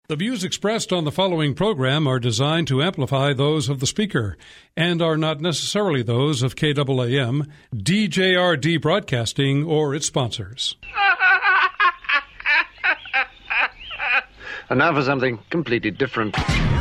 The views expressed on the following program are designed to amplify those of the speaker and are not necessarily those of KAAM, DJRD Broadcasting, or its sponsors. And now for something completely different.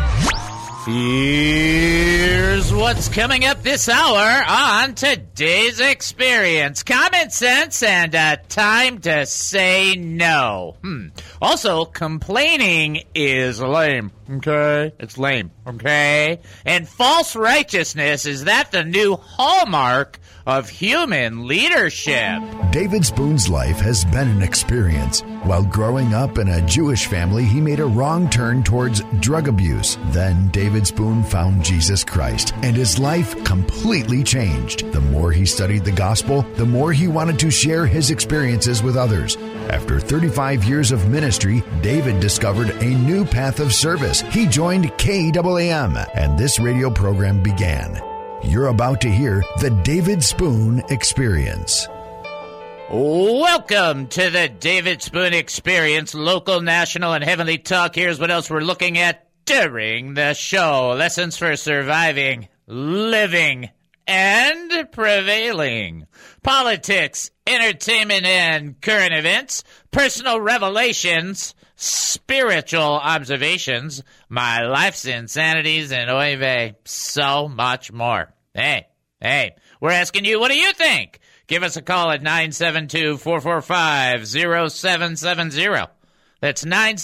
Here's what's coming up this hour on today's experience. Common sense and time to say no. Also, complaining is lame, okay? It's lame, okay? And false righteousness, is that the new hallmark of human leadership? David Spoon's life has been an experience. While growing up in a Jewish family, he made a wrong turn towards drug abuse. Then David Spoon found Jesus Christ, and his life completely changed. The more he studied the gospel, the more he wanted to share his experiences with others. After 35 years of ministry, David discovered a new path of service. He joined KAAM, and this radio program began. You're about to hear the David Spoon Experience. Welcome to the David Spoon Experience, local, national, and heavenly talk. Here's what else we're looking at during the show. Lessons for surviving, living, and prevailing. Politics, entertainment, and current events. Personal revelations, spiritual observations, my life's insanities, and oy vey, so much more. Hey, we're asking you, what do you think? Give us a call at 972-445-0770. That's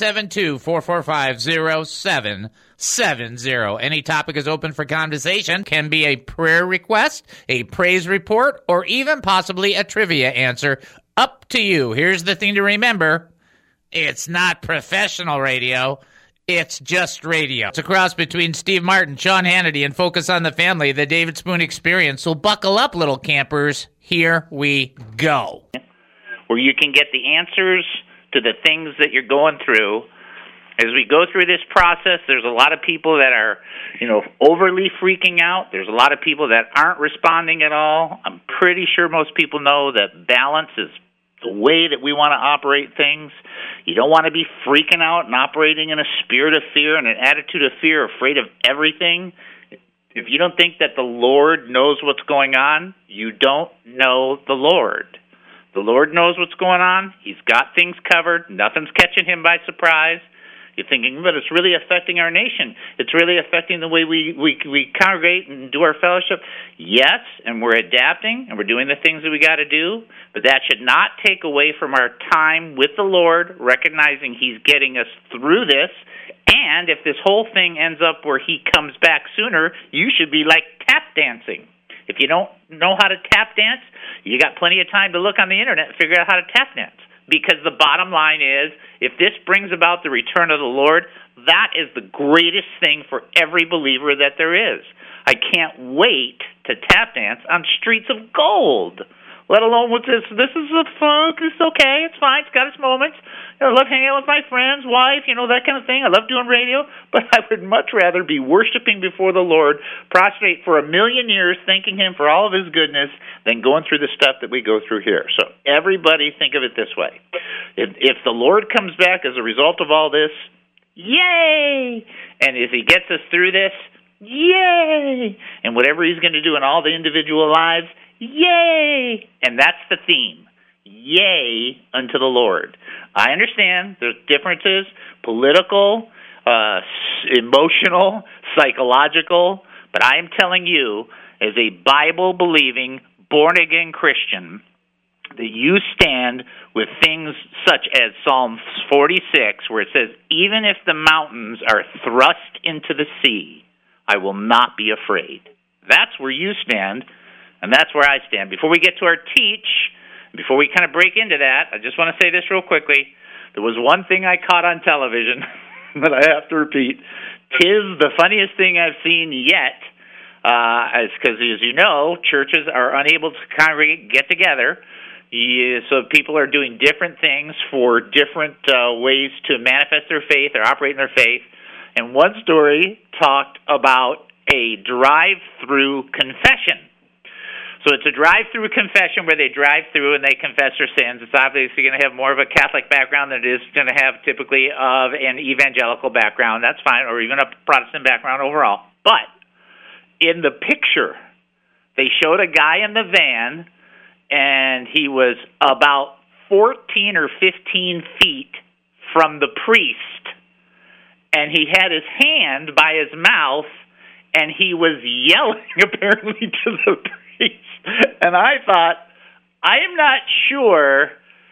972-445-0770. Any topic is open for conversation. Can be a prayer request, a praise report, or even possibly a trivia answer. Up to you. Here's the thing to remember. It's not professional radio. It's just radio. It's a cross between Steve Martin, Sean Hannity, and Focus on the Family, the David Spoon Experience. So buckle up, little campers. Here we go. Where you can get the answers to the things that you're going through. As we go through this process, there's a lot of people that are, overly freaking out. There's a lot of people that aren't responding at all. I'm pretty sure most people know that balance is the way that we want to operate things. You don't want to be freaking out and operating in a spirit of fear and an attitude of fear, afraid of everything. If you don't think that the Lord knows what's going on, you don't know the Lord. The Lord knows what's going on. He's got things covered. Nothing's catching him by surprise. You're thinking, but it's really affecting our nation. It's really affecting the way we congregate and do our fellowship. Yes, and we're adapting, and we're doing the things that we got to do, but that should not take away from our time with the Lord, recognizing he's getting us through this. And if this whole thing ends up where he comes back sooner, you should be like tap dancing. If you don't know how to tap dance, you got plenty of time to look on the internet and figure out how to tap dance. Because the bottom line is, if this brings about the return of the Lord, that is the greatest thing for every believer that there is. I can't wait to tap dance on streets of gold, let alone with this. This is a fun, it's okay, it's fine, it's got its moments. I love hanging out with my friends, wife, that kind of thing. I love doing radio, but I would much rather be worshiping before the Lord, prostrate for 1,000,000 years, thanking him for all of his goodness, than going through the stuff that we go through here. So everybody think of it this way. If the Lord comes back as a result of all this, yay! And if he gets us through this, yay! And whatever he's going to do in all the individual lives, yay! And that's the theme. Yay unto the Lord. I understand there's differences, political, emotional, psychological, but I am telling you, as a Bible-believing, born-again Christian, that you stand with things such as Psalm 46, where it says, even if the mountains are thrust into the sea, I will not be afraid. That's where you stand, and that's where I stand. Before we get to our teach, before we kind of break into that, I just want to say this real quickly. There was one thing I caught on television that I have to repeat. 'Tis the funniest thing I've seen yet, because, as you know, churches are unable to congregate, get together. So people are doing different things for different ways to manifest their faith or operate in their faith. And one story talked about a drive-through confession, So it's a drive-through confession where they drive through and they confess their sins. It's obviously going to have more of a Catholic background than it is going to have typically of an evangelical background. That's fine, or even a Protestant background overall. But in the picture, they showed a guy in the van, and he was about 14 or 15 feet from the priest, and he had his hand by his mouth, and he was yelling apparently to the priest. And I thought, I am not sure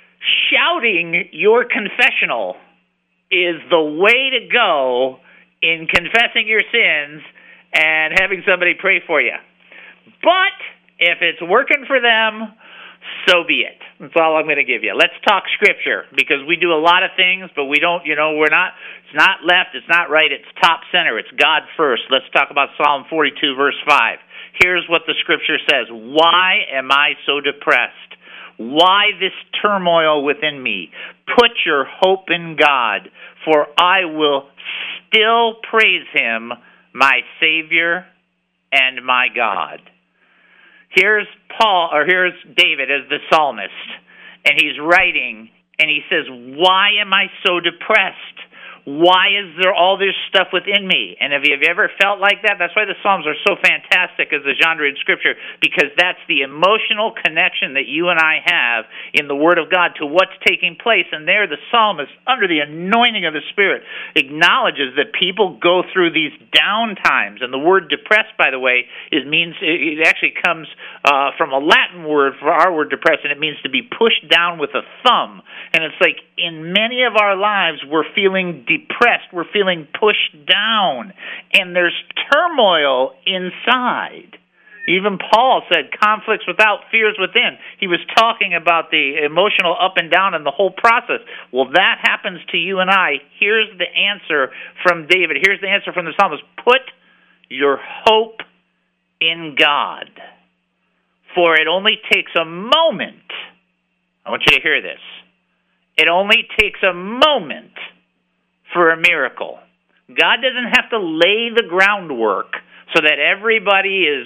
shouting your confessional is the way to go in confessing your sins and having somebody pray for you. But if it's working for them, so be it. That's all I'm going to give you. Let's talk Scripture, because we do a lot of things, but we don't, we're not, it's not left, it's not right, it's top center, it's God first. Let's talk about Psalm 42, verse 5. Here's what the Scripture says. Why am I so depressed? Why this turmoil within me? Put your hope in God, for I will still praise Him, my Savior and my God. Here's David as the psalmist, and he's writing, and he says, why am I so depressed? Why is there all this stuff within me? And have you ever felt like that? That's why the Psalms are so fantastic as a genre in Scripture, because that's the emotional connection that you and I have in the Word of God to what's taking place. And there the psalmist, under the anointing of the Spirit, acknowledges that people go through these down times. And the word depressed, by the way, it actually comes from a Latin word for our word depressed, and it means to be pushed down with a thumb. And it's like in many of our lives, we're feeling depressed, we're feeling pushed down, and there's turmoil inside. Even Paul said, conflicts without, fears within. He was talking about the emotional up and down and the whole process. Well, that happens to you and I. Here's the answer from David. Here's the answer from the psalmist. Put your hope in God, for it only takes a moment. I want you to hear this. It only takes a moment for a miracle. God doesn't have to lay the groundwork so that everybody's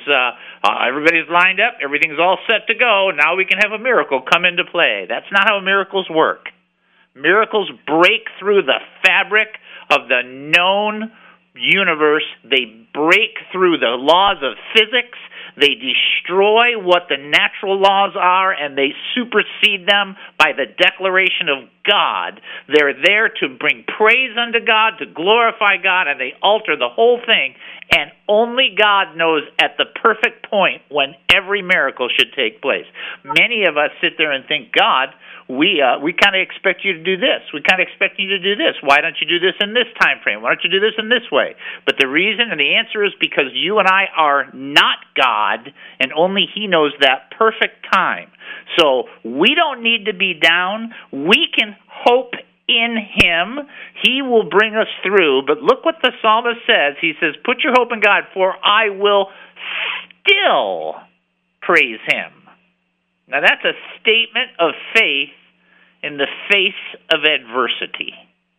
lined up, everything's all set to go, now we can have a miracle come into play. That's not how miracles work. Miracles break through the fabric of the known universe. They break through the laws of physics. They destroy what the natural laws are, and they supersede them by the declaration of God. They're there to bring praise unto God, to glorify God, and they alter the whole thing. And only God knows at the perfect point when every miracle should take place. Many of us sit there and think, God, we kind of expect you to do this. We kind of expect you to do this. Why don't you do this in this time frame? Why don't you do this in this way? But the reason and the answer is because you and I are not God, and only He knows that perfect time. So we don't need to be down. We can hope in Him. He will bring us through. But look what the psalmist says. He says, put your hope in God, for I will still praise Him. Now that's a statement of faith in the face of adversity.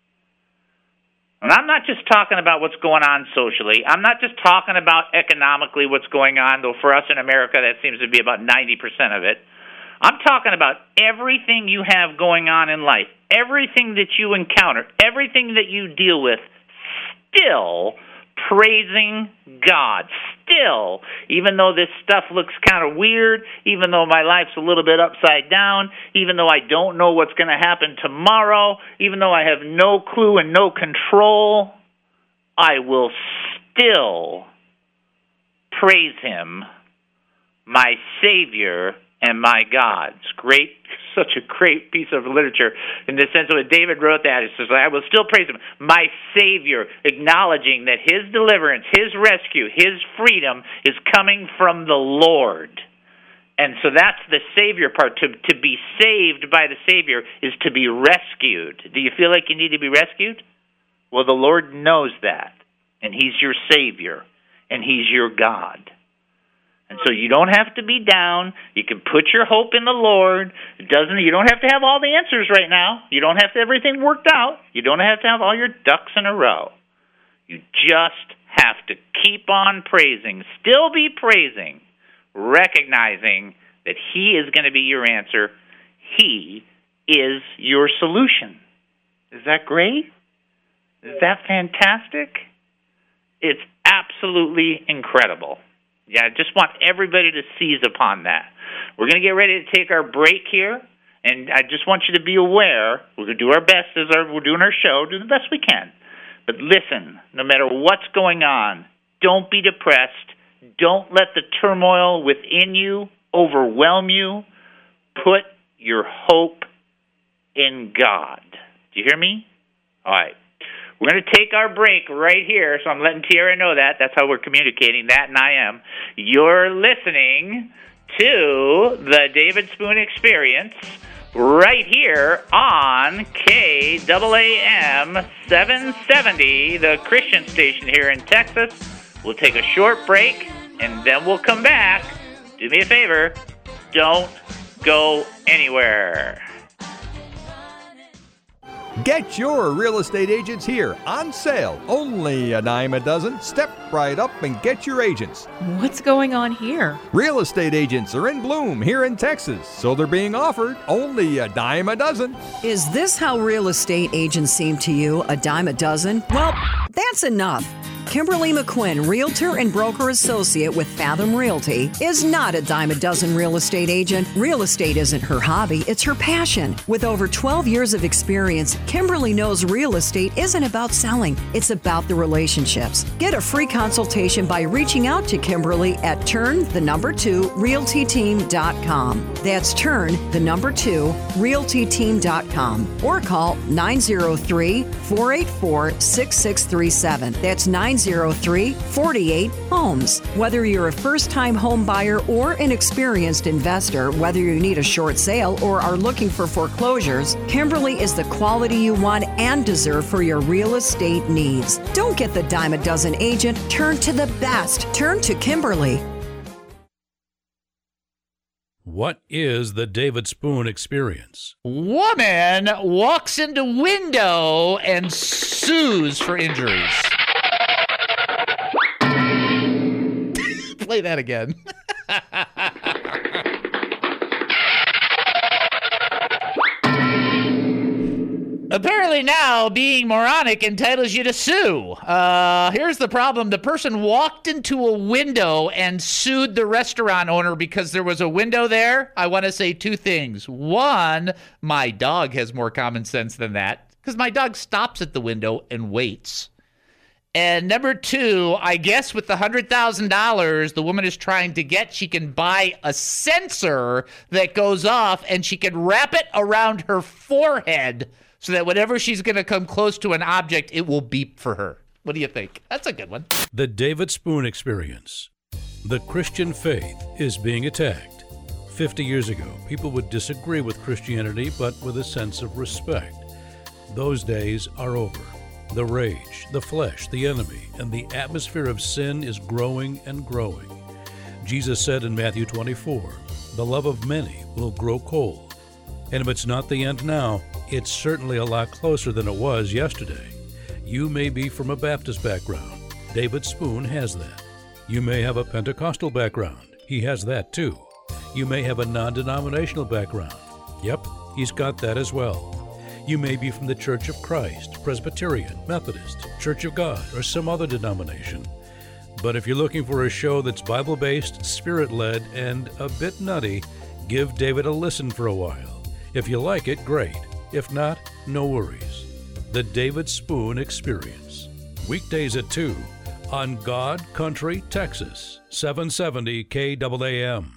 And I'm not just talking about what's going on socially. I'm not just talking about economically what's going on, though for us in America that seems to be about 90% of it. I'm talking about everything you have going on in life, everything that you encounter, everything that you deal with, still praising God. Still, even though this stuff looks kind of weird, even though my life's a little bit upside down, even though I don't know what's going to happen tomorrow, even though I have no clue and no control, I will still praise Him, my Savior and my God. It's great, such a great piece of literature in the sense of what David wrote that. It says, I will still praise Him, my Savior, acknowledging that His deliverance, His rescue, His freedom is coming from the Lord. And so that's the Savior part. To be saved by the Savior is to be rescued. Do you feel like you need to be rescued? Well, the Lord knows that, and He's your Savior, and He's your God. And so you don't have to be down. You can put your hope in the Lord. You don't have to have all the answers right now. You don't have to have everything worked out. You don't have to have all your ducks in a row. You just have to keep on praising. Still be praising recognizing that He is going to be your answer. He is your solution. Is that great? Is that fantastic? It's absolutely incredible. Yeah, I just want everybody to seize upon that. We're going to get ready to take our break here, and I just want you to be aware, we're going to do our best as we're doing our show, do the best we can. But listen, no matter what's going on, don't be depressed. Don't let the turmoil within you overwhelm you. Put your hope in God. Do you hear me? All right. We're going to take our break right here, so I'm letting Tiara know that. That's how we're communicating that, and I am. You're listening to the David Spoon Experience right here on KAAM 770, the Christian station here in Texas. We'll take a short break, and then we'll come back. Do me a favor. Don't go anywhere. Get your real estate agents here on sale. Only a dime a dozen. Step right up and get your agents. What's going on here? Real estate agents are in bloom here in Texas, so they're being offered only a dime a dozen. Is this how real estate agents seem to you, a dime a dozen? Well, that's enough. Kimberly McQuinn, Realtor and Broker Associate with Fathom Realty, is not a dime a dozen real estate agent. Real estate isn't her hobby, it's her passion. With over 12 years of experience, Kimberly knows real estate isn't about selling, it's about the relationships. Get a free consultation by reaching out to Kimberly at turn2realtyteam.com. That's turn2realtyteam.com or call 903-484-6637. That's 903-48-HOMES. Whether you're a first-time home buyer or an experienced investor, whether you need a short sale or are looking for foreclosures, Kimberly is the quality you want and deserve for your real estate needs. Don't get the dime a dozen agent. Turn to the best. Turn to Kimberly. What is the David Spoon Experience? Woman walks into window and sues for injuries. Play that again. Apparently now, being moronic entitles you to sue. Here's the problem. The person walked into a window and sued the restaurant owner because there was a window there. I want to say two things. One, my dog has more common sense than that because my dog stops at the window and waits. And number two, I guess with the $100,000 the woman is trying to get, she can buy a sensor that goes off and she can wrap it around her forehead so that whenever she's going to come close to an object, it will beep for her. What do you think? That's a good one. The David Spoon Experience. The Christian faith is being attacked. 50 years ago, people would disagree with Christianity, but with a sense of respect. Those days are over. The rage, the flesh, the enemy, and the atmosphere of sin is growing and growing. Jesus said in Matthew 24, the love of many will grow cold. And if it's not the end now, it's certainly a lot closer than it was yesterday. You may be from a Baptist background. David Spoon has that. You may have a Pentecostal background. He has that too. You may have a non-denominational background. Yep, he's got that as well. You may be from the Church of Christ, Presbyterian, Methodist, Church of God, or some other denomination. But if you're looking for a show that's Bible-based, Spirit-led, and a bit nutty, give David a listen for a while. If you like it, great. If not, no worries. The David Spoon Experience. Weekdays at 2 on God Country, Texas, 770 KAAM.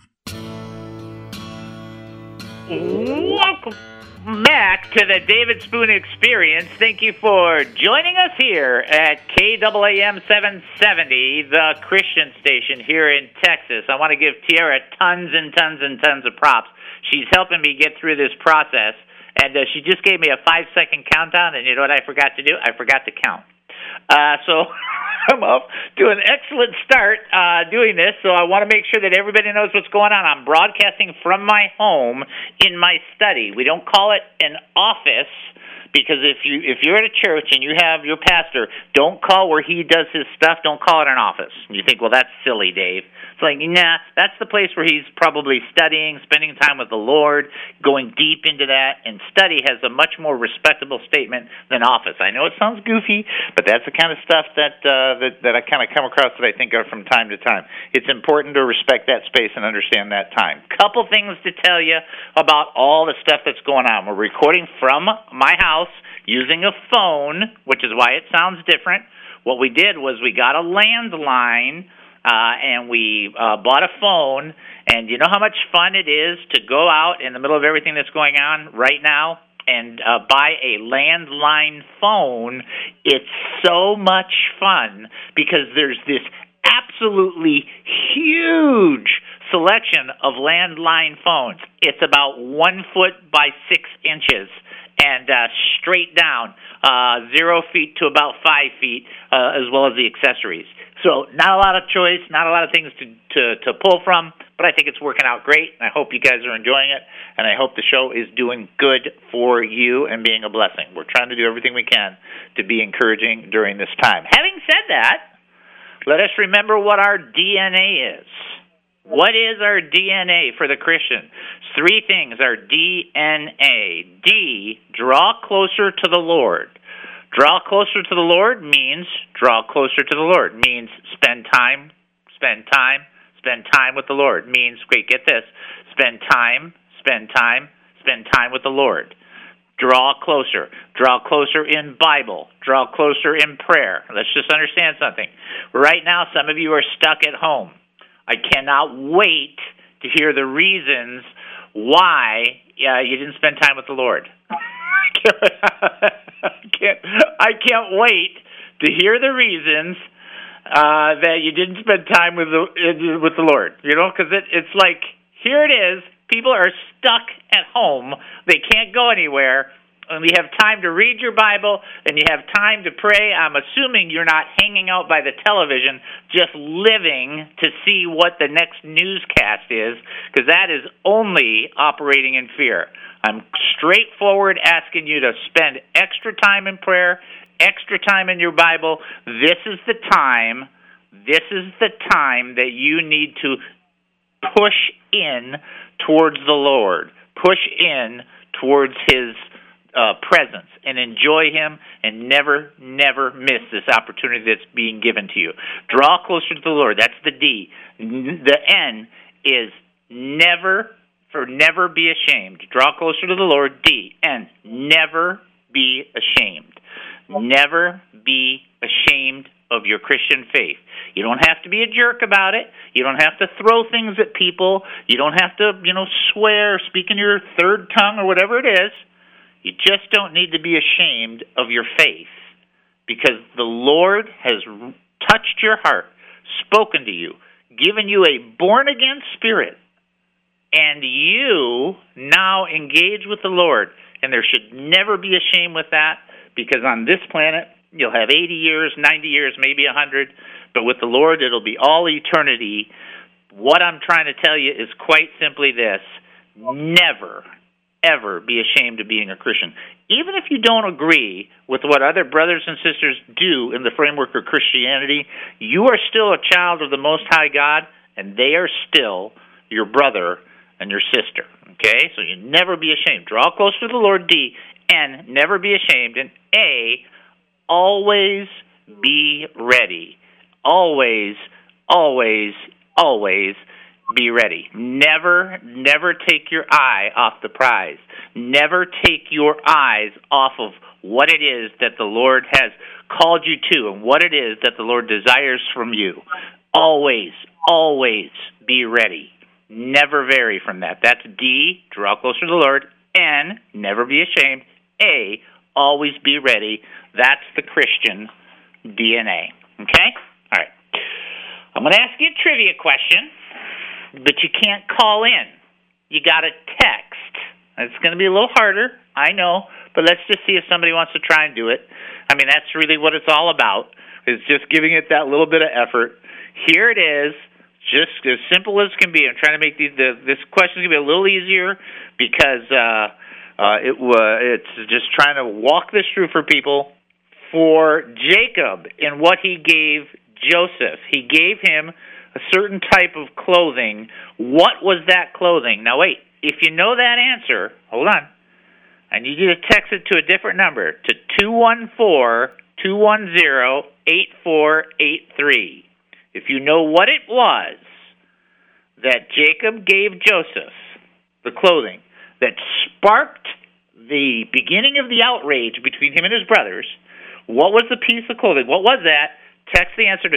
Welcome back to the David Spoon Experience. Thank you for joining us here at KAAM 770, the Christian station here in Texas. I want to give Tiara tons and tons and tons of props. She's helping me get through this process, and she just gave me a 5-second countdown, and you know what I forgot to do? I forgot to count. So I'm off to an excellent start doing this, so I want to make sure that everybody knows what's going on. I'm broadcasting from my home in my study. We don't call it an office Because if you're at a church and you have your pastor, don't call where he does his stuff. Don't call it an office. You think, well, that's silly, Dave. It's like, nah, that's the place where he's probably studying, spending time with the Lord, going deep into that. And study has a much more respectable statement than office. I know it sounds goofy, but that's the kind of stuff that I kind of come across that I think of from time to time. It's important to respect that space and understand that time. Couple things to tell you about all the stuff that's going on. We're recording from my house using a phone, which is why it sounds different. What we did was we got a landline and we bought a phone. And you know how much fun it is to go out in the middle of everything that's going on right now and buy a landline phone? It's so much fun because there's this absolutely huge selection of landline phones. It's about 1 foot by 6 inches and straight down, 0 feet to about 5 feet, as well as the accessories. So not a lot of choice, not a lot of things to pull from, but I think it's working out great, and I hope you guys are enjoying it, and I hope the show is doing good for you and being a blessing. We're trying to do everything we can to be encouraging during this time. Having said that, let us remember what our DNA is. What is our DNA for the Christian? 3 things are DNA. D, draw closer to the Lord. Draw closer to the Lord means draw closer to the Lord. Means spend time with the Lord. Means, wait, get this, spend time with the Lord. Draw closer in Bible, draw closer in prayer. Let's just understand something. Right now, some of you are stuck at home. I cannot wait to hear the reasons why you didn't spend time with the Lord. I can't wait to hear the reasons that you didn't spend time with the Lord. You know, because it's like, here it is. People are stuck at home. They can't go anywhere. And you have time to read your Bible, and you have time to pray. I'm assuming you're not hanging out by the television, just living to see what the next newscast is, because that is only operating in fear. I'm straightforward asking you to spend extra time in prayer, extra time in your Bible. This is the time that you need to push in towards the Lord, push in towards His presence, and enjoy Him, and never miss this opportunity that's being given to you. Draw closer to the Lord. That's the D. The N is never be ashamed. Draw closer to the Lord. D. N. Never be ashamed. Never be ashamed of your Christian faith. You don't have to be a jerk about it. You don't have to throw things at people. You don't have to, swear, speak in your third tongue or whatever it is. You just don't need to be ashamed of your faith, because the Lord has touched your heart, spoken to you, given you a born-again spirit, and you now engage with the Lord. And there should never be a shame with that, because on this planet, you'll have 80 years, 90 years, maybe 100, but with the Lord, it'll be all eternity. What I'm trying to tell you is quite simply this: never, ever be ashamed of being a Christian. Even if you don't agree with what other brothers and sisters do in the framework of Christianity, you are still a child of the Most High God, and they are still your brother and your sister. Okay? So you never be ashamed. Draw close to the Lord. D. N. Never be ashamed. And A. Always be ready. Always be ready. Never take your eye off the prize. Never take your eyes off of what it is that the Lord has called you to and what it is that the Lord desires from you. Always be ready. Never vary from that. That's D, draw closer to the Lord. N, never be ashamed. A, always be ready. That's the Christian DNA. Okay? All right. I'm going to ask you a trivia question, but you can't call in. You got to text. It's going to be a little harder, I know, but let's just see if somebody wants to try and do it. I mean, that's really what it's all about, is just giving it that little bit of effort. Here it is, just as simple as can be. I'm trying to make this question going to be a little easier because It's just trying to walk this through for people. For Jacob and what he gave Joseph, he gave him a certain type of clothing. What was that clothing? Now wait, if you know that answer, hold on. I need you to text it to a different number, to 214-210-8483. If you know what it was that Jacob gave Joseph, the clothing, that sparked the beginning of the outrage between him and his brothers, what was the piece of clothing? What was that? Text the answer to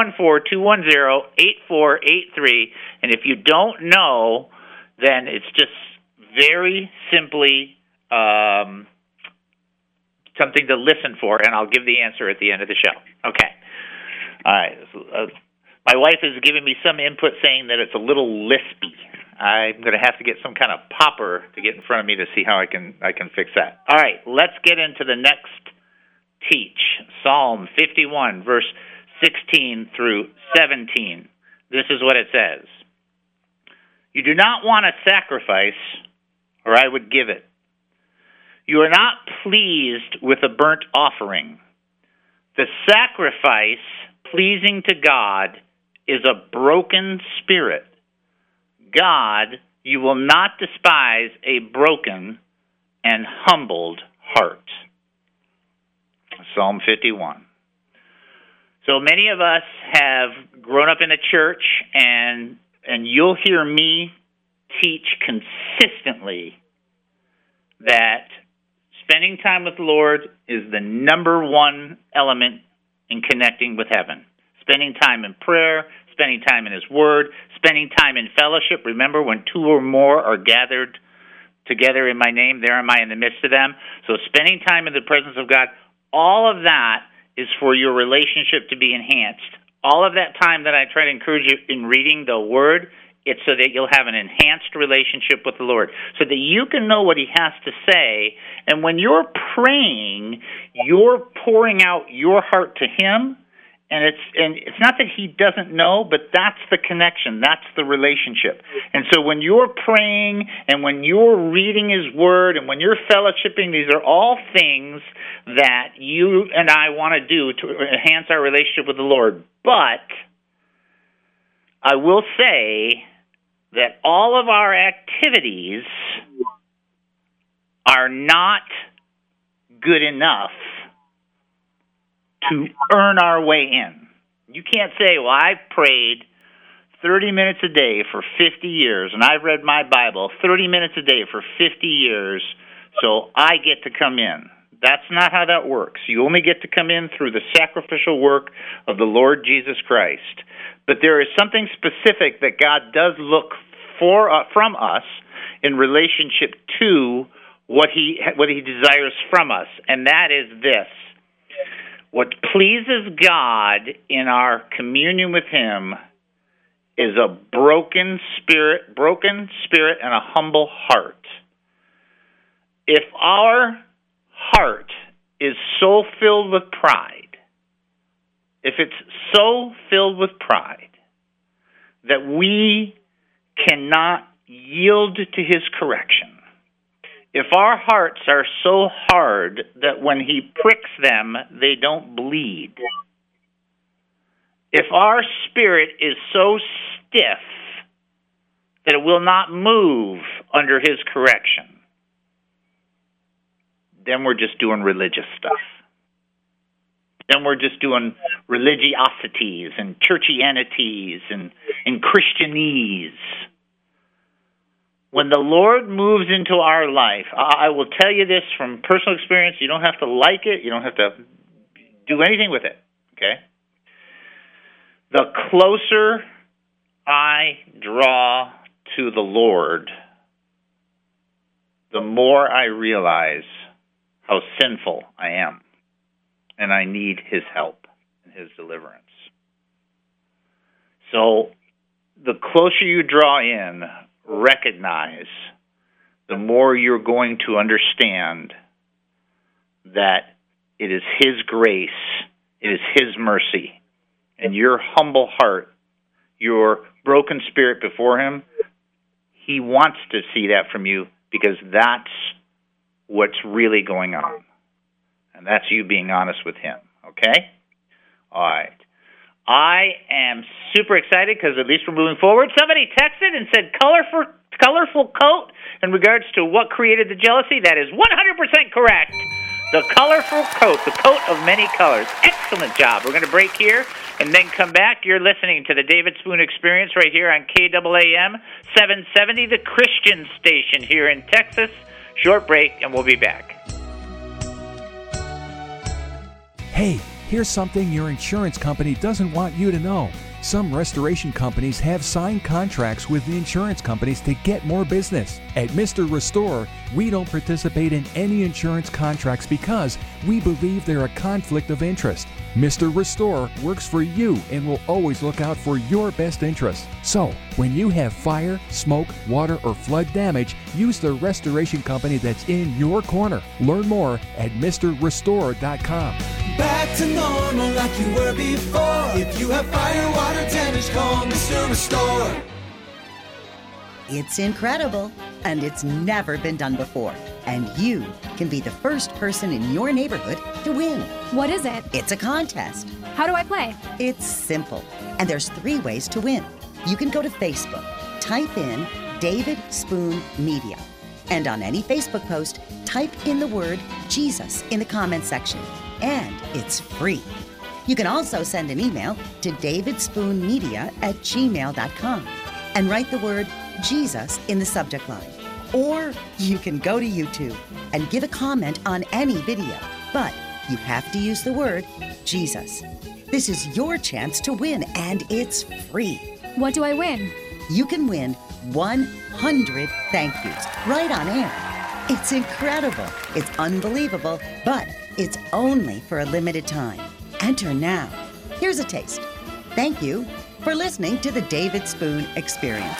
214-210-8483. And if you don't know, then it's just very simply something to listen for, and I'll give the answer at the end of the show. Okay. All right. My wife is giving me some input saying that it's a little lispy. I'm going to have to get some kind of popper to get in front of me to see how I can fix that. All right. Let's get into the next teach. Psalm 51, verse 16 through 17. This is what it says. You do not want a sacrifice, or I would give it. You are not pleased with a burnt offering. The sacrifice pleasing to God is a broken spirit. God, you will not despise a broken and humbled heart. Psalm 51. So many of us have grown up in a church, and you'll hear me teach consistently that spending time with the Lord is the number one element in connecting with heaven. Spending time in prayer, spending time in His Word, spending time in fellowship. Remember, when two or more are gathered together in my name, there am I in the midst of them. So spending time in the presence of God, all of that is for your relationship to be enhanced. All of that time that I try to encourage you in reading the Word, it's so that you'll have an enhanced relationship with the Lord, so that you can know what He has to say. And when you're praying, you're pouring out your heart to Him. And it's not that He doesn't know, but that's the connection. That's the relationship. And so when you're praying and when you're reading His Word and when you're fellowshipping, these are all things that you and I want to do to enhance our relationship with the Lord. But I will say that all of our activities are not good enough to earn our way in. You can't say, well, I've prayed 30 minutes a day for 50 years, and I've read my Bible 30 minutes a day for 50 years, so I get to come in. That's not how that works. You only get to come in through the sacrificial work of the Lord Jesus Christ. But there is something specific that God does look for from us in relationship to what He desires from us, and that is this. What pleases God in our communion with Him is a broken spirit and a humble heart. If our heart is so filled with pride, if it's so filled with pride that we cannot yield to His correction, if our hearts are so hard that when He pricks them, they don't bleed, if our spirit is so stiff that it will not move under His correction, then we're just doing religious stuff. Then we're just doing religiosities and churchianities and Christianese. When the Lord moves into our life, I will tell you this from personal experience. You don't have to like it. You don't have to do anything with it, okay? The closer I draw to the Lord, the more I realize how sinful I am, and I need His help and His deliverance. So the closer you draw in, recognize, the more you're going to understand that it is His grace, it is His mercy, and your humble heart, your broken spirit before Him, He wants to see that from you, because that's what's really going on. And that's you being honest with him, okay? All right. I am super excited because at least we're moving forward. Somebody texted and said colorful coat in regards to what created the jealousy. That is 100% correct. The colorful coat, the coat of many colors. Excellent job. We're going to break here and then come back. You're listening to the David Spoon Experience right here on KAAM 770, the Christian station here in Texas. Short break, and we'll be back. Hey, here's something your insurance company doesn't want you to know. Some restoration companies have signed contracts with the insurance companies to get more business. At Mr. Restore, we don't participate in any insurance contracts because we believe they're a conflict of interest. Mr. Restore works for you and will always look out for your best interest. So, when you have fire, smoke, water, or flood damage, use the restoration company that's in your corner. Learn more at MrRestore.com. Back to normal like you were before. If you have fire, water damage, call Mr. Restore. It's incredible, and it's never been done before. And you can be the first person in your neighborhood to win. What is it? It's a contest. How do I play? It's simple, and there's 3 ways to win. You can go to Facebook, type in David Spoon Media, and on any Facebook post, type in the word Jesus in the comment section, and it's free. You can also send an email to davidspoonmedia@gmail.com and write the word Jesus in the subject line. Or you can go to YouTube and give a comment on any video, but you have to use the word Jesus. This is your chance to win, and it's free. What do I win? You can win 100 thank yous right on air. It's incredible. It's unbelievable, but it's only for a limited time. Enter now. Here's a taste. Thank you for listening to the David Spoon Experience.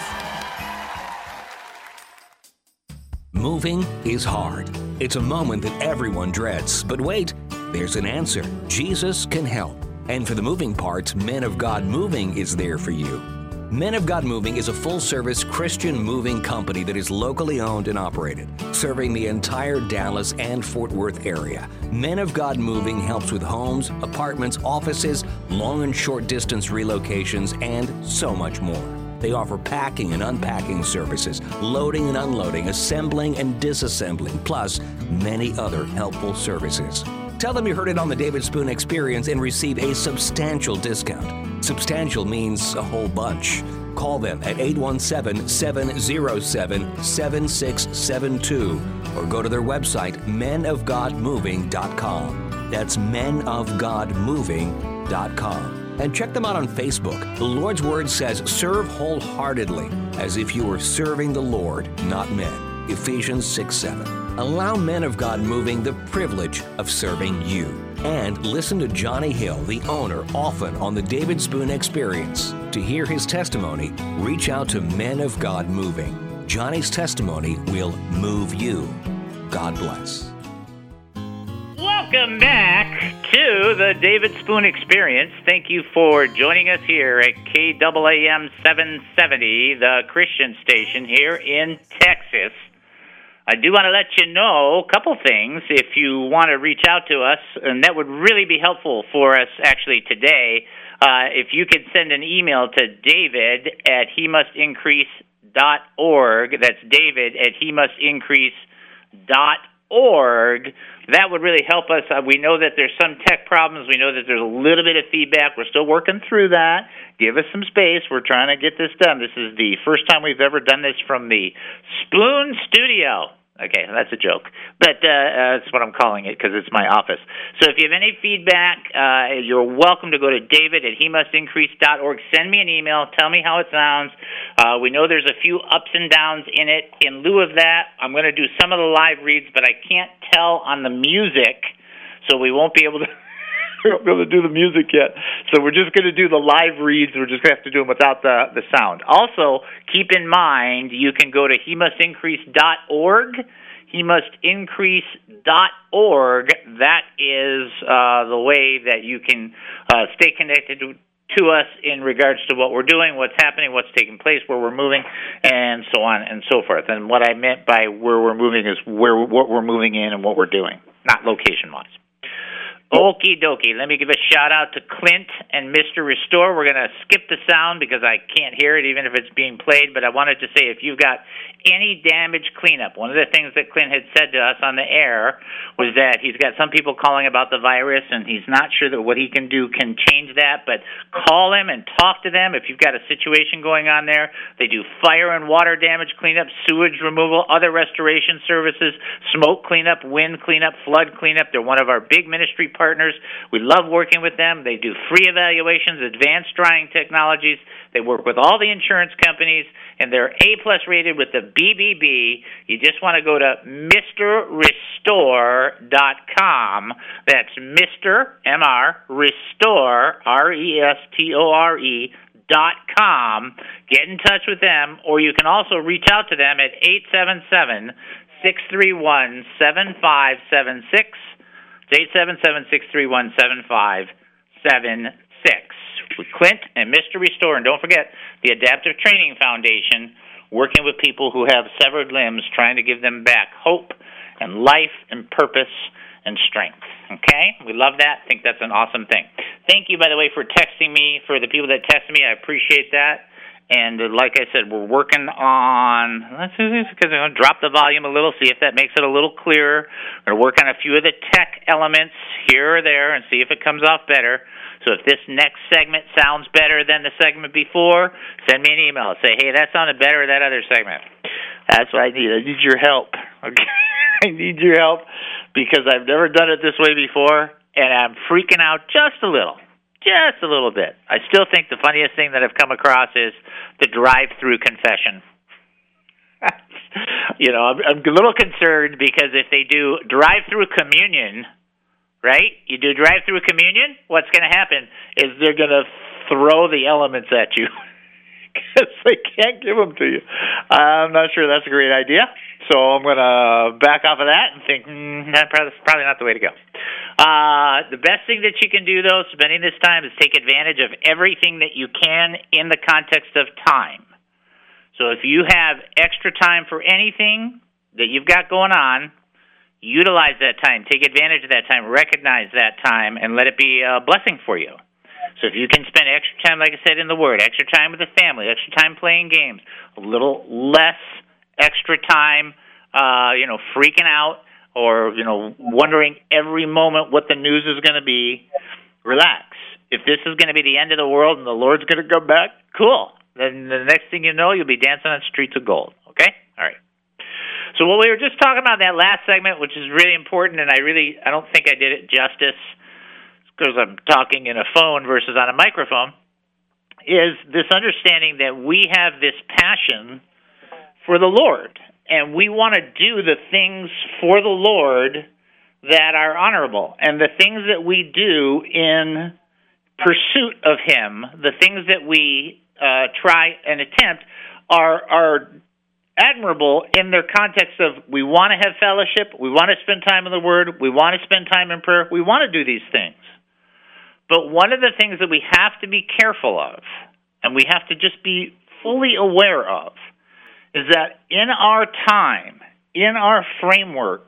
Moving is hard. It's a moment that everyone dreads. But wait, there's an answer. Jesus can help. And for the moving parts, Men of God Moving is there for you. Men of God Moving is a full-service Christian moving company that is locally owned and operated, serving the entire Dallas and Fort Worth area. Men of God Moving helps with homes, apartments, offices, long and short distance relocations, and so much more. They offer packing and unpacking services, loading and unloading, assembling and disassembling, plus many other helpful services. Tell them you heard it on the David Spoon Experience and receive a substantial discount. Substantial means a whole bunch. Call them at 817-707-7672 or go to their website, menofgodmoving.com. That's menofgodmoving.com. And check them out on Facebook. The Lord's Word says, serve wholeheartedly, as if you were serving the Lord, not men. Ephesians 6:7. Allow Men of God Moving the privilege of serving you. And listen to Johnny Hill, the owner, often on the David Spoon Experience. To hear his testimony, reach out to Men of God Moving. Johnny's testimony will move you. God bless. Welcome back to the David Spoon Experience. Thank you for joining us here at KAAM 770, the Christian station here in Texas. I do want to let you know a couple things if you want to reach out to us, and that would really be helpful for us actually today. If you could send an email to david@hemustincrease.org. That's david@hemustincrease.org. That would really help us. We know that there's some tech problems. We know that there's a little bit of feedback. We're still working through that. Give us some space. We're trying to get this done. This is the first time we've ever done this from the Spoon Studio. Okay, that's a joke, but that's what I'm calling it because it's my office. So if you have any feedback, you're welcome to go to david@hemustincrease.org. Send me an email. Tell me how it sounds. We know there's a few ups and downs in it. In lieu of that, I'm going to do some of the live reads, but I can't tell on the music, so we won't be able to do the music yet. So we're just going to do the live reads. We're just going to have to do them without the sound. Also, keep in mind, you can go to hemustincrease.org. hemustincrease.org. That is the way that you can stay connected to us in regards to what we're doing, what's happening, what's taking place, where we're moving, and so on and so forth. And what I meant by where we're moving is what we're moving in and what we're doing, not location-wise. Okie dokie. Let me give a shout-out to Clint and Mr. Restore. We're going to skip the sound because I can't hear it even if it's being played, but I wanted to say if you've got any damage cleanup, one of the things that Clint had said to us on the air was that he's got some people calling about the virus, and he's not sure that what he can do can change that, but call him and talk to them if you've got a situation going on there. They do fire and water damage cleanup, sewage removal, other restoration services, smoke cleanup, wind cleanup, flood cleanup. They're one of our big ministry partners. We love working with them. They do free evaluations, advanced drying technologies. They work with all the insurance companies, and they're A+ rated with the BBB. You just want to go to MrRestore.com. That's Mr. M-R, Restore, RESTORE.com. Get in touch with them, or you can also reach out to them at 877-631-7576. It's 877-631-7576. With Clint and Mr. Restore. And don't forget, the Adaptive Training Foundation, working with people who have severed limbs, trying to give them back hope and life and purpose and strength. Okay? We love that. I think that's an awesome thing. Thank you, by the way, for texting me. For the people that text me, I appreciate that. And like I said, we're working on, let's do this because I'm going to drop the volume a little, see if that makes it a little clearer. We're going to work on a few of the tech elements here or there and see if it comes off better. So if this next segment sounds better than the segment before, send me an email. Say, hey, that sounded better than that other segment. That's what I need. I need your help. Okay? I need your help because I've never done it this way before, and I'm freaking out just a little. Just a little bit. I still think the funniest thing that I've come across is the drive-through confession. I'm a little concerned because if they do drive-through communion, right? You do drive-through communion, what's going to happen is they're going to throw the elements at you because they can't give them to you. I'm not sure that's a great idea, so I'm going to back off of that and think that's probably not the way to go. The best thing that you can do, though, spending this time, is take advantage of everything that you can in the context of time. So if you have extra time for anything that you've got going on, utilize that time. Take advantage of that time. Recognize that time and let it be a blessing for you. So if you can spend extra time, like I said, in the Word, extra time with the family, extra time playing games, a little less extra time, freaking out or, wondering every moment what the news is going to be, relax. If this is going to be the end of the world and the Lord's going to come back, cool. Then the next thing you know, you'll be dancing on streets of gold. Okay? All right. So what we were just talking about in that last segment, which is really important, and I don't think I did it justice because I'm talking in a phone versus on a microphone, is this understanding that we have this passion for the Lord, and we want to do the things for the Lord that are honorable, and the things that we do in pursuit of Him, the things that we try and attempt are admirable in their context of we want to have fellowship, we want to spend time in the Word, we want to spend time in prayer, we want to do these things. But one of the things that we have to be careful of, and we have to just be fully aware of, is that in our time, in our framework,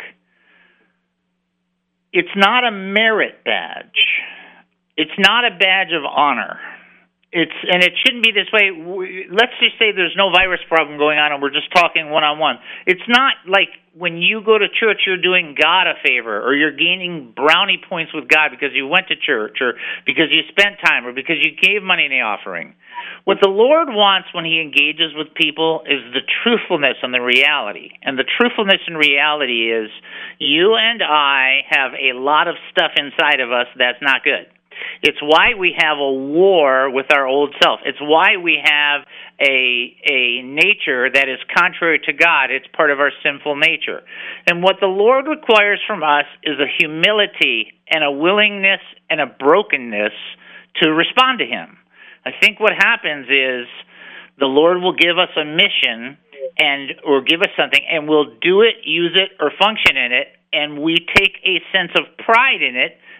it's not a merit badge. It's not a badge of honor. And it shouldn't be this way. Let's just say there's no virus problem going on and we're just talking one-on-one. It's not like when you go to church, you're doing God a favor or you're gaining brownie points with God because you went to church or because you spent time or because you gave money in the offering. What the Lord wants when He engages with people is the truthfulness and the reality. And the truthfulness and reality is you and I have a lot of stuff inside of us that's not good. It's why we have a war with our old self. It's why we have a nature that is contrary to God. It's part of our sinful nature. And what the Lord requires from us is a humility and a willingness and a brokenness to respond to Him. I think what happens is the Lord will give us a mission or give us something, and we'll do it, use it, or function in it, and we take a sense of pride in it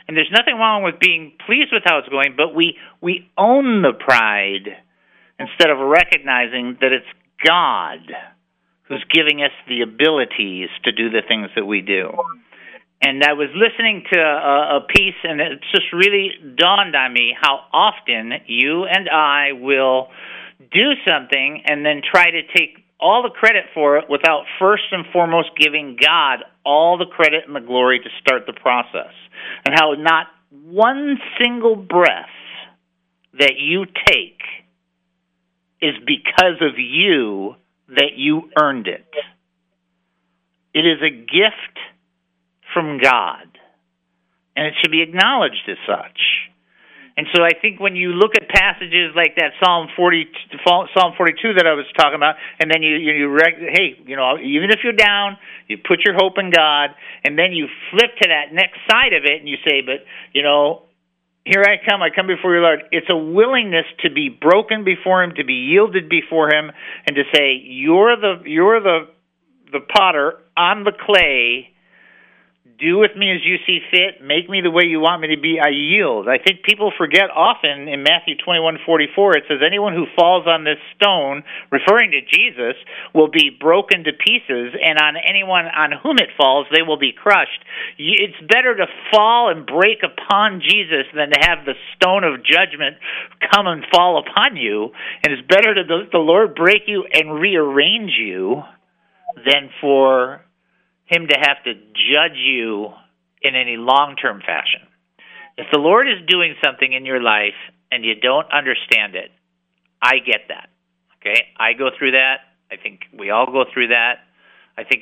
And there's nothing wrong with being pleased with how it's going, but we own the pride instead of recognizing that it's God who's giving us the abilities to do the things that we do. And I was listening to a piece, and it just really dawned on me how often you and I will do something and then try to take all the credit for it without first and foremost giving God all the credit and the glory to start the process. And how not one single breath that you take is because of you that you earned it. It is a gift from God, and it should be acknowledged as such. And so I think when you look at passages like that Psalm 42 that I was talking about, and then even if you're down, you put your hope in God, and then you flip to that next side of it, and you say, but, here I come before you, Lord. It's a willingness to be broken before Him, to be yielded before Him, and to say, you're the potter, I'm the clay. Do with me as you see fit. Make me the way you want me to be. I yield. I think people forget often in Matthew 21:44, it says, anyone who falls on this stone, referring to Jesus, will be broken to pieces, and on anyone on whom it falls, they will be crushed. It's better to fall and break upon Jesus than to have the stone of judgment come and fall upon you. And it's better to the Lord break you and rearrange you than for Him to have to judge you in any long-term fashion. If the Lord is doing something in your life and you don't understand it, I get that. Okay? I go through that. I think we all go through that. I think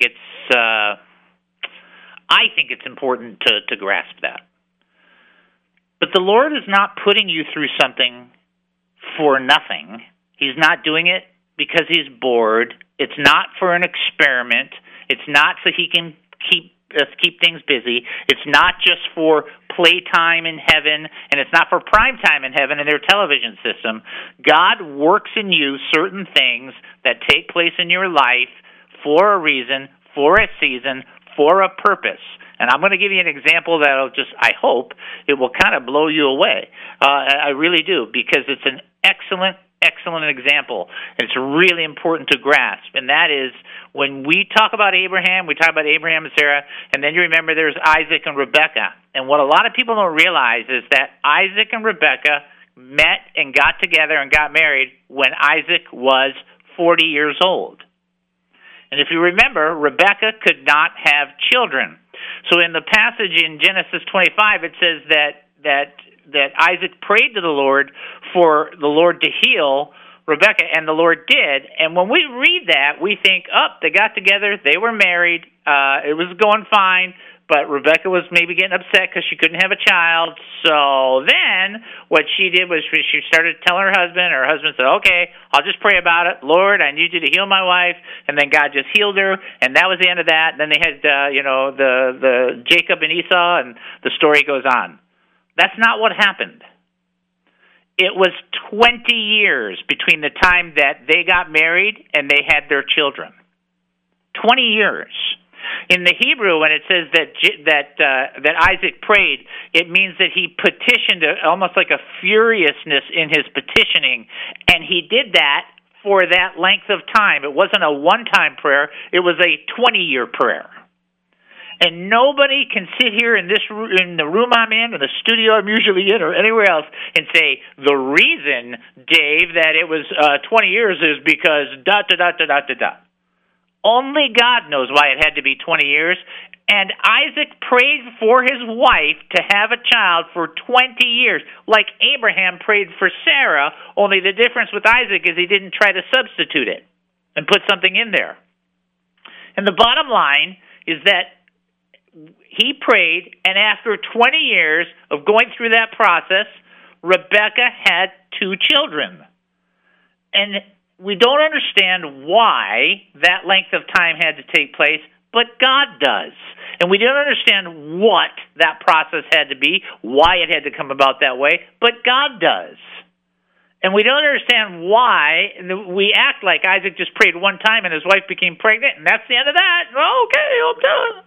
it's important to grasp that. But the Lord is not putting you through something for nothing. He's not doing it because He's bored. It's not for an experiment. It's not so He can keep things busy. It's not just for playtime in heaven, and it's not for prime time in heaven in their television system. God works in you certain things that take place in your life for a reason, for a season, for a purpose. And I'm going to give you an example that'll I hope, it will kind of blow you away. I really do, because it's an excellent example. It's really important to grasp, and that is when we talk about Abraham, we talk about Abraham and Sarah, and then you remember there's Isaac and Rebekah. And what a lot of people don't realize is that Isaac and Rebekah met and got together and got married when Isaac was 40 years old. And if you remember, Rebekah could not have children. So in the passage in Genesis 25, it says that Isaac prayed to the Lord for the Lord to heal Rebekah, and the Lord did. And when we read that, we think, they got together, they were married, it was going fine, but Rebekah was maybe getting upset because she couldn't have a child. So then what she did was she started telling her husband. Her husband said, okay, I'll just pray about it. Lord, I need you to heal my wife. And then God just healed her, and that was the end of that. Then they had, the Jacob and Esau, and the story goes on. That's not what happened. It was 20 years between the time that they got married and they had their children. 20 years. In the Hebrew, when it says that Isaac prayed, it means that he petitioned, almost like a furiousness in his petitioning, and he did that for that length of time. It wasn't a one-time prayer. It was a 20-year prayer. And nobody can sit here in the room I'm in, or the studio I'm usually in, or anywhere else, and say, the reason, Dave, that it was 20 years is because ... Only God knows why it had to be 20 years. And Isaac prayed for his wife to have a child for 20 years, like Abraham prayed for Sarah, only the difference with Isaac is he didn't try to substitute it and put something in there. And the bottom line is that he prayed, and after 20 years of going through that process, Rebekah had 2 children. And we don't understand why that length of time had to take place, but God does. And we don't understand what that process had to be, why it had to come about that way, but God does. And we don't understand why we act like Isaac just prayed one time and his wife became pregnant, and that's the end of that. Okay, I'm done.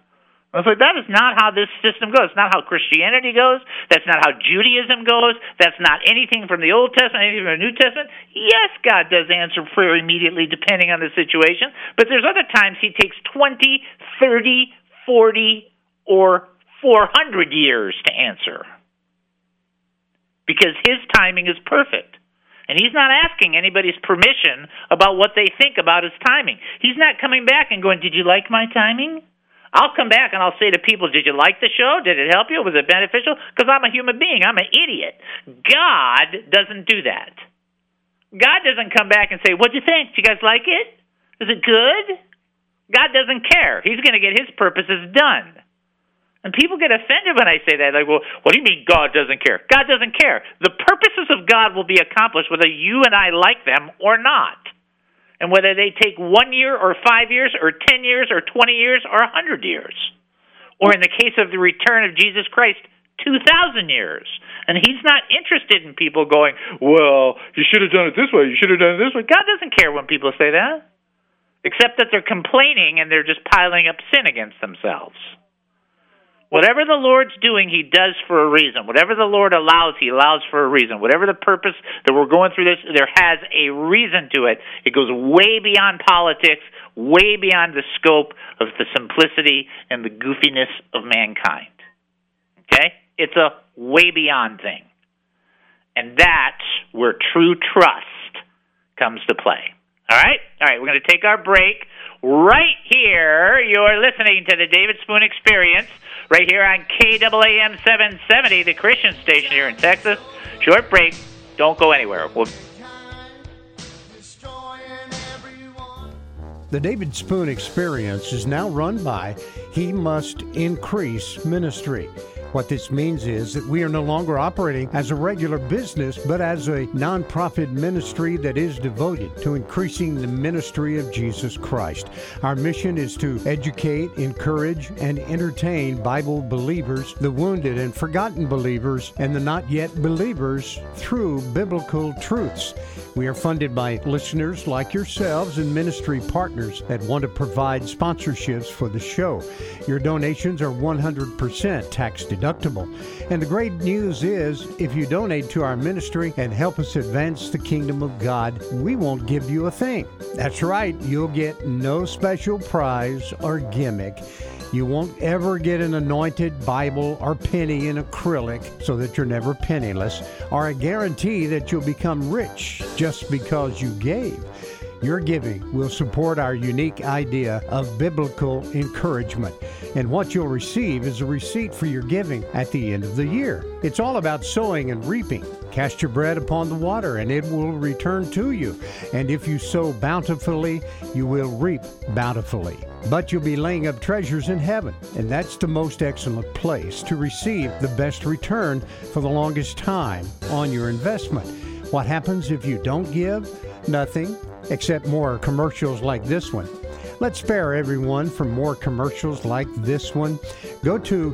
I was like, that is not how this system goes. It's not how Christianity goes. That's not how Judaism goes. That's not anything from the Old Testament, anything from the New Testament. Yes, God does answer prayer immediately depending on the situation, but there's other times he takes 20, 30, 40, or 400 years to answer because his timing is perfect. And he's not asking anybody's permission about what they think about his timing. He's not coming back and going, did you like my timing? I'll come back and I'll say to people, did you like the show? Did it help you? Was it beneficial? Because I'm a human being. I'm an idiot. God doesn't do that. God doesn't come back and say, what'd you think? Did you guys like it? Is it good? God doesn't care. He's going to get his purposes done. And people get offended when I say that. Like, well, what do you mean God doesn't care? God doesn't care. The purposes of God will be accomplished whether you and I like them or not. And whether they take 1 year or 5 years or 10 years or 20 years or 100 years. Or in the case of the return of Jesus Christ, 2,000 years. And he's not interested in people going, well, you should have done it this way, you should have done it this way. God doesn't care when people say that. Except that they're complaining and they're just piling up sin against themselves. Whatever the Lord's doing, he does for a reason. Whatever the Lord allows, he allows for a reason. Whatever the purpose that we're going through this, there has a reason to it. It goes way beyond politics, way beyond the scope of the simplicity and the goofiness of mankind. Okay? It's a way beyond thing. And that's where true trust comes to play. All right? All right, we're going to take our break. Right here, you're listening to the David Spoon Experience, right here on KAAM 770, the Christian station here in Texas. Short break. Don't go anywhere. The David Spoon Experience is now run by He Must Increase Ministry. What this means is that we are no longer operating as a regular business, but as a nonprofit ministry that is devoted to increasing the ministry of Jesus Christ. Our mission is to educate, encourage, and entertain Bible believers, the wounded and forgotten believers, and the not yet believers through biblical truths. We are funded by listeners like yourselves and ministry partners that want to provide sponsorships for the show. Your donations are 100% tax deductible. And the great news is, if you donate to our ministry and help us advance the kingdom of God, we won't give you a thing. That's right, you'll get no special prize or gimmick. You won't ever get an anointed Bible or penny in acrylic so that you're never penniless, or a guarantee that you'll become rich just because you gave. Your giving will support our unique idea of biblical encouragement. And what you'll receive is a receipt for your giving at the end of the year. It's all about sowing and reaping. Cast your bread upon the water, and it will return to you. And if you sow bountifully, you will reap bountifully. But you'll be laying up treasures in heaven, and that's the most excellent place to receive the best return for the longest time on your investment. What happens if you don't give? Nothing, except more commercials like this one. Let's spare everyone from more commercials like this one. Go to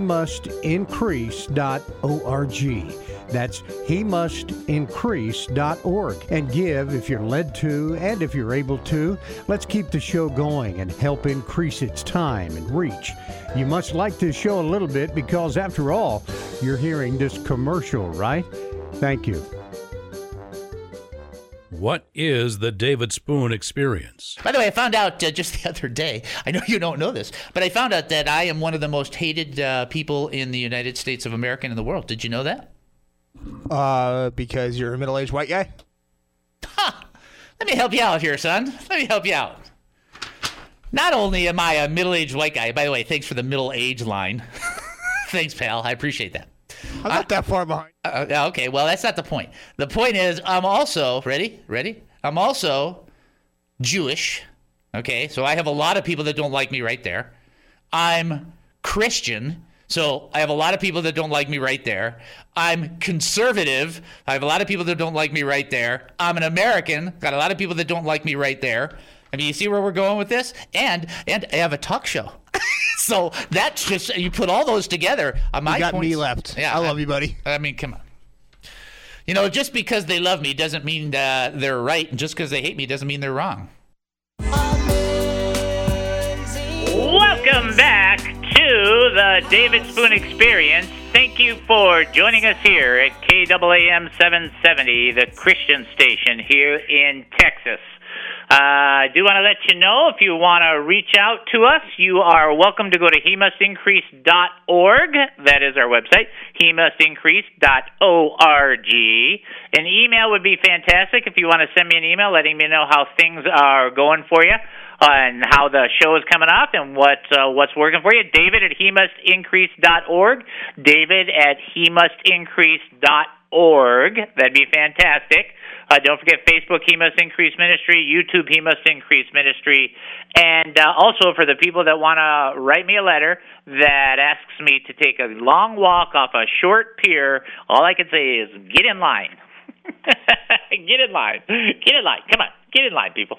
HeMustIncrease.org. That's HeMustIncrease.org, and give if you're led to and if you're able to. Let's keep the show going and help increase its time and reach. You must like this show a little bit because, after all, you're hearing this commercial, right? Thank you. What is the David Spoon Experience? By the way, I found out just the other day, I know you don't know this, but I found out that I am one of the most hated people in the United States of America and in the world. Did you know that? Because you're a middle-aged white guy? Ha! Let me help you out here, son. Let me help you out. Not only am I a middle-aged white guy, by the way, thanks for the middle-age line. Thanks, pal. I appreciate that. I'm not that far behind. Okay, well, that's not the point. The point is, I'm also, ready? I'm also Jewish, okay? So I have a lot of people that don't like me right there. I'm Christian, so I have a lot of people that don't like me right there. I'm conservative. I have a lot of people that don't like me right there. I'm an American. Got a lot of people that don't like me right there. I mean, you see where we're going with this? And I have a talk show. So that's just, you put all those together. You got me left. Yeah, I love you, buddy. I mean, come on. You know, just because they love me doesn't mean they're right, and just because they hate me doesn't mean they're wrong. Welcome back to the David Spoon Experience. Thank you for joining us here at KAAM 770, the Christian station here in Texas. I do want to let you know, if you want to reach out to us, you are welcome to go to hemustincrease.org. That is our website, hemustincrease.org. An email would be fantastic if you want to send me an email letting me know how things are going for you and how the show is coming off and what's working for you. David at hemustincrease.org. David at hemustincrease.org. That'd be fantastic. Don't forget Facebook, He Must Increase Ministry, YouTube, He Must Increase Ministry, and also for the people that want to write me a letter that asks me to take a long walk off a short pier, all I can say is get in line. Get in line. Get in line. Come on. Get in line, people.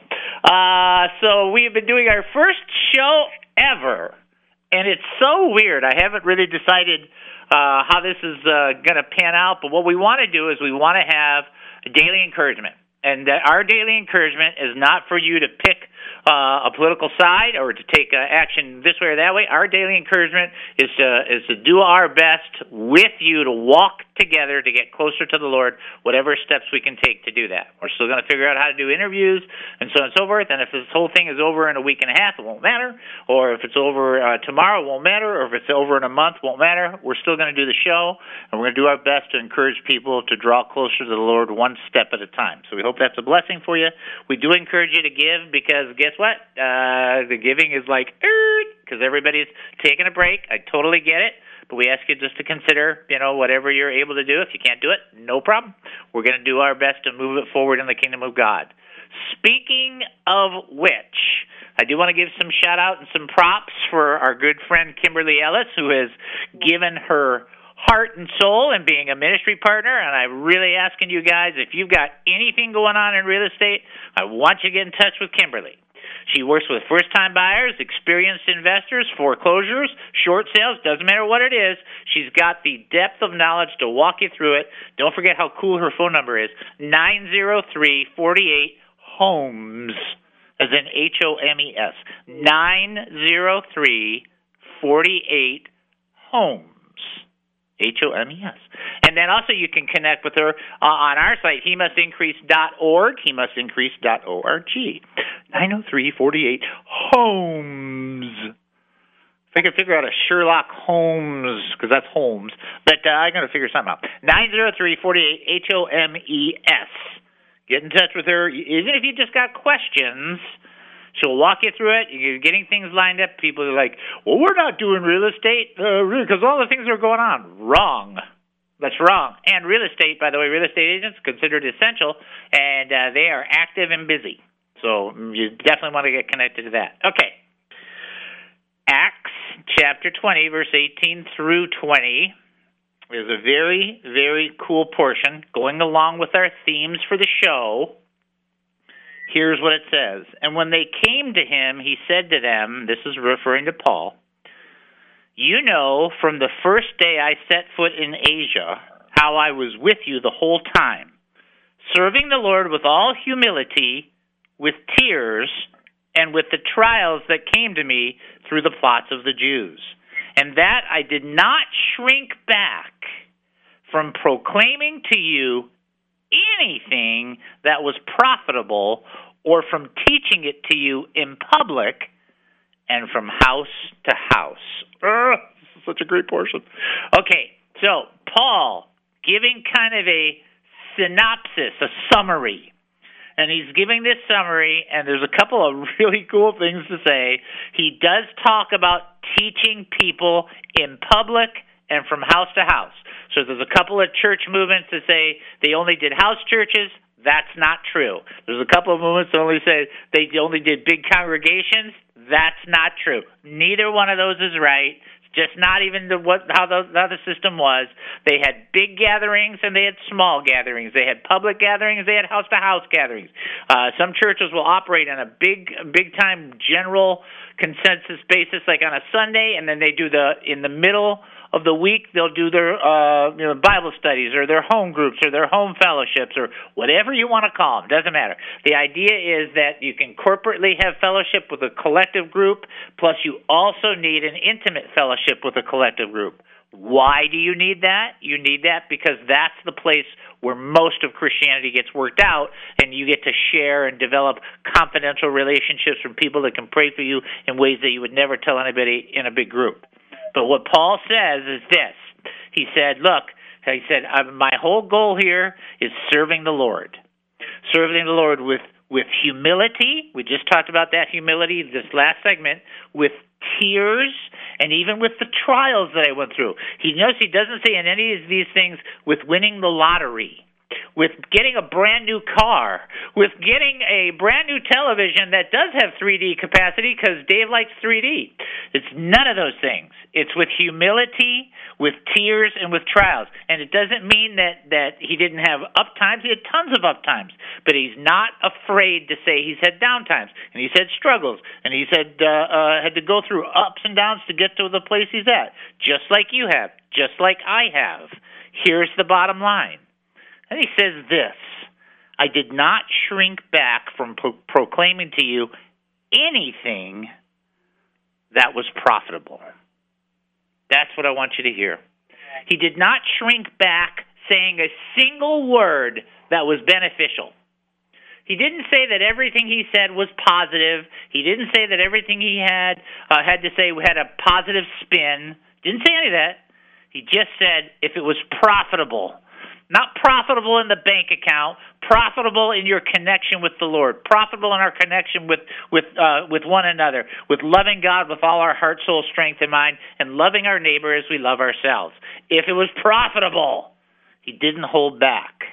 So we have been doing our first show ever, and it's so weird. I haven't really decided how this is going to pan out, but what we want to do is we want to have daily encouragement. And that our daily encouragement is not for you to pick a political side or to take action this way or that way. Our daily encouragement is to do our best with you to walk together to get closer to the Lord, whatever steps we can take to do that. We're still going to figure out how to do interviews and so on and so forth. And if this whole thing is over in a week and a half, it won't matter. Or if it's over tomorrow, it won't matter. Or if it's over in a month, it won't matter. We're still going to do the show, and we're going to do our best to encourage people to draw closer to the Lord one step at a time. So we hope that's a blessing for you. We do encourage you to give because guess what? The giving is like, because everybody's taking a break. I totally get it. But we ask you just to consider, whatever you're able to do. If you can't do it, no problem. We're going to do our best to move it forward in the kingdom of God. Speaking of which, I do want to give some shout-out and some props for our good friend Kimberly Ellis, who has given her heart and soul in being a ministry partner. And I'm really asking you guys, if you've got anything going on in real estate, I want you to get in touch with Kimberly. She works with first-time buyers, experienced investors, foreclosures, short sales, doesn't matter what it is. She's got the depth of knowledge to walk you through it. Don't forget how cool her phone number is, 903-48-HOMES, as in H-O-M-E-S, 903-48-HOMES. H-O-M-E-S. And then also you can connect with her on our site, hemustincrease.org, hemustincrease.org, 903-48-HOMES. If I could figure out a Sherlock Holmes, because that's Holmes, but I'm going to figure something out. 903-48-HOMES. Get in touch with her. Even if you just got questions, she'll walk you through it. You're getting things lined up. People are like, well, we're not doing real estate because all the things are going on. Wrong. That's wrong. And real estate, by the way, real estate agents considered essential, and they are active and busy. So you definitely want to get connected to that. Okay. Acts chapter 20, verse 18 through 20 is a very, very cool portion going along with our themes for the show. Here's what it says. And when they came to him, he said to them, this is referring to Paul, you know from the first day I set foot in Asia how I was with you the whole time, serving the Lord with all humility, with tears, and with the trials that came to me through the plots of the Jews. And that I did not shrink back from proclaiming to you anything that was profitable, or from teaching it to you in public and from house to house. This is such a great portion. Okay, so Paul giving kind of a synopsis, a summary. And he's giving this summary, and there's a couple of really cool things to say. He does talk about teaching people in public and from house to house. So there's a couple of church movements that say they only did house churches. That's not true. There's a couple of movements that only say they only did big congregations. That's not true. Neither one of those is right. It's just not even how the system was. They had big gatherings and they had small gatherings. They had public gatherings. They had house-to-house gatherings. Some churches will operate on a big-time general consensus basis, like on a Sunday, and then they do in the middle of the week they'll do their Bible studies or their home groups or their home fellowships or whatever you want to call them. Doesn't matter. The idea is that you can corporately have fellowship with a collective group, plus you also need an intimate fellowship with a collective group. Why do you need that? You need that because that's the place where most of Christianity gets worked out, and you get to share and develop confidential relationships from people that can pray for you in ways that you would never tell anybody in a big group. But what Paul says is this. He said, my whole goal here is serving the Lord. Serving the Lord with humility. We just talked about that humility this last segment, with tears, and even with the trials that I went through. He doesn't say in any of these things with winning the lottery, with getting a brand new car, with getting a brand new television that does have 3D capacity because Dave likes 3D. It's none of those things. It's with humility, with tears, and with trials. And it doesn't mean that he didn't have up times. He had tons of up times. But he's not afraid to say he's had down times. And he's had struggles. And he's had to go through ups and downs to get to the place he's at. Just like you have. Just like I have. Here's the bottom line. And he says this, I did not shrink back from proclaiming to you anything that was profitable. That's what I want you to hear. He did not shrink back saying a single word that was beneficial. He didn't say that everything he said was positive. He didn't say that everything he had to say had a positive spin. Didn't say any of that. He just said if it was profitable. Not profitable in the bank account, profitable in your connection with the Lord, profitable in our connection with one another, with loving God with all our heart, soul, strength, and mind, and loving our neighbor as we love ourselves. If it was profitable, he didn't hold back,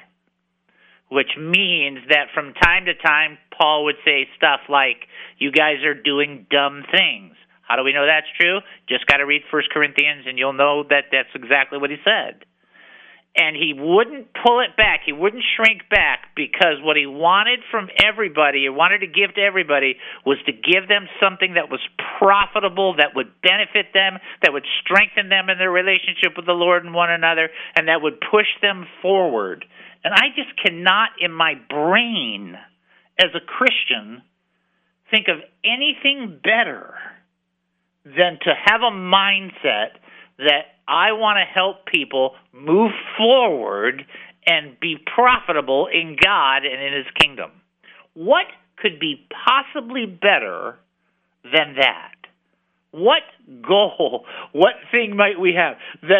which means that from time to time, Paul would say stuff like, you guys are doing dumb things. How do we know that's true? Just got to read 1 Corinthians, and you'll know that that's exactly what he said. And he wouldn't pull it back. He wouldn't shrink back because what he wanted from everybody, he wanted to give to everybody, was to give them something that was profitable, that would benefit them, that would strengthen them in their relationship with the Lord and one another, and that would push them forward. And I just cannot in my brain, as a Christian, think of anything better than to have a mindset that I want to help people move forward and be profitable in God and in His kingdom. What could be possibly better than that? What goal, what thing might we have?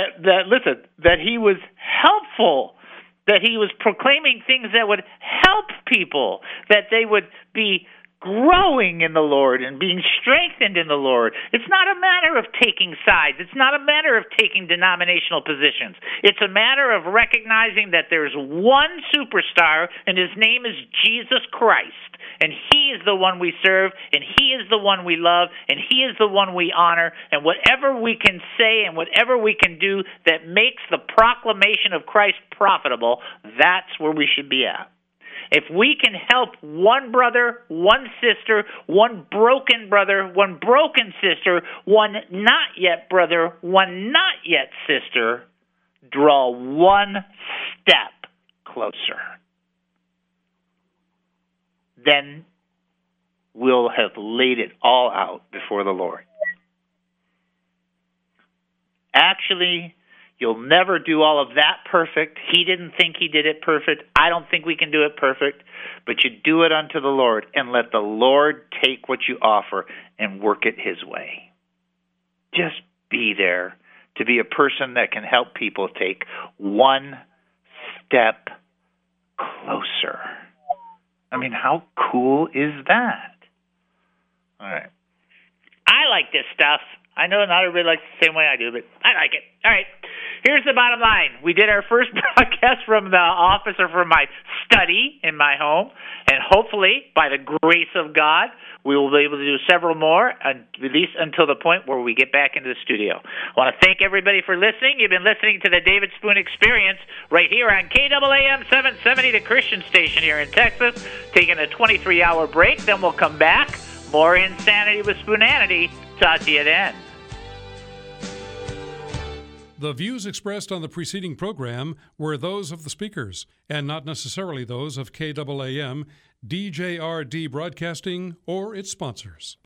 That he was helpful, that he was proclaiming things that would help people, that they would be growing in the Lord and being strengthened in the Lord. It's not a matter of taking sides. It's not a matter of taking denominational positions. It's a matter of recognizing that there's one superstar, and his name is Jesus Christ. And he is the one we serve, and he is the one we love, and he is the one we honor. And whatever we can say and whatever we can do that makes the proclamation of Christ profitable, that's where we should be at. If we can help one brother, one sister, one broken brother, one broken sister, one not yet brother, one not yet sister, draw one step closer, then we'll have laid it all out before the Lord. Actually, you'll never do all of that perfect. He didn't think he did it perfect. I don't think we can do it perfect. But you do it unto the Lord and let the Lord take what you offer and work it His way. Just be there to be a person that can help people take one step closer. I mean, how cool is that? All right. I like this stuff. I know not everybody likes it the same way I do, but I like it. All right. Here's the bottom line. We did our first broadcast from the office or from my study in my home, and hopefully, by the grace of God, we will be able to do several more, at least until the point where we get back into the studio. I want to thank everybody for listening. You've been listening to the David Spoon Experience right here on KAAM 770, the Christian station here in Texas, taking a 23-hour break. Then we'll come back. More Insanity with Spoonanity. Talk to you then. The views expressed on the preceding program were those of the speakers and not necessarily those of KAAM, DJRD Broadcasting, or its sponsors.